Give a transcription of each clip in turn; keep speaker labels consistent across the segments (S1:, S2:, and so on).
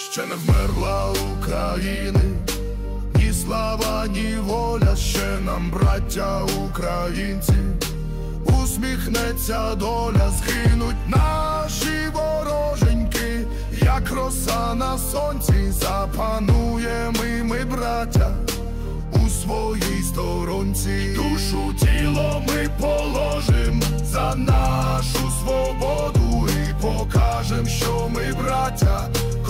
S1: Ще не вмерла України, ні слава, ні воля, ще нам, браття українці, усміхнеться доля, згинуть наші вороженьки, як роса на сонці, запануємо ми, браття, у своїй сторонці. Душу, тіло ми положим за нашу свободу і покажем, що ми браття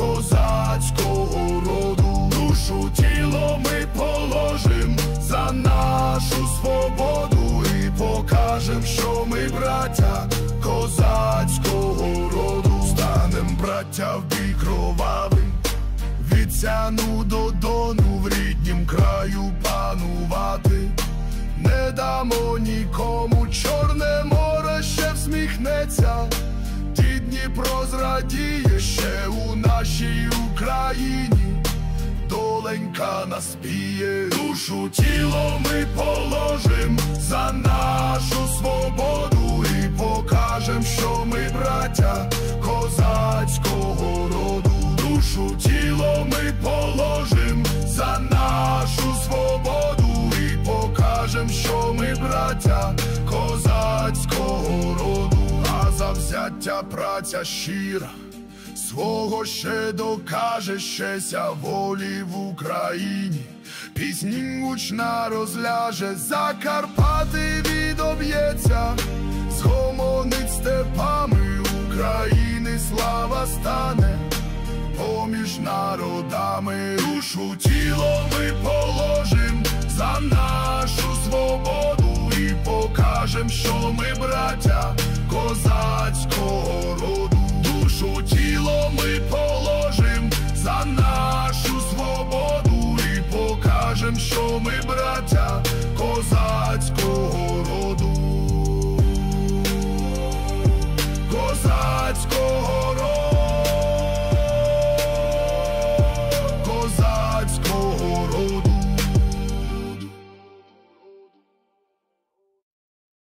S1: козацького роду. Душу, тіло ми положим за нашу свободу і покажем, що ми браття козацького роду. Станем, браття, в бій кровавий, від Сяну до Дону, в ріднім краю панувати. Не дамо нікому, Чорне море ще всміхнеться, ті Дніпро зрадіє ще у нашій Україні, доленька наспіє. Душу, тіло ми положим за нашу свободу і покажем, що ми браття козацького роду. Душу, тіло ми положим за нашу свободу і покажем, що ми браття козацького роду. А завзяття праця щира свого ще докаже, щеся волі в Україні. Пісні гучна розляже, за Карпати відоб'ється, згомонить степами України, слава стане поміж народами. Душу, тіло ми положим за нашу свободу і покажем, що ми браття козацького роду. Душу, тіло ми положим за нашу свободу і покажем, що ми браття козацького роду.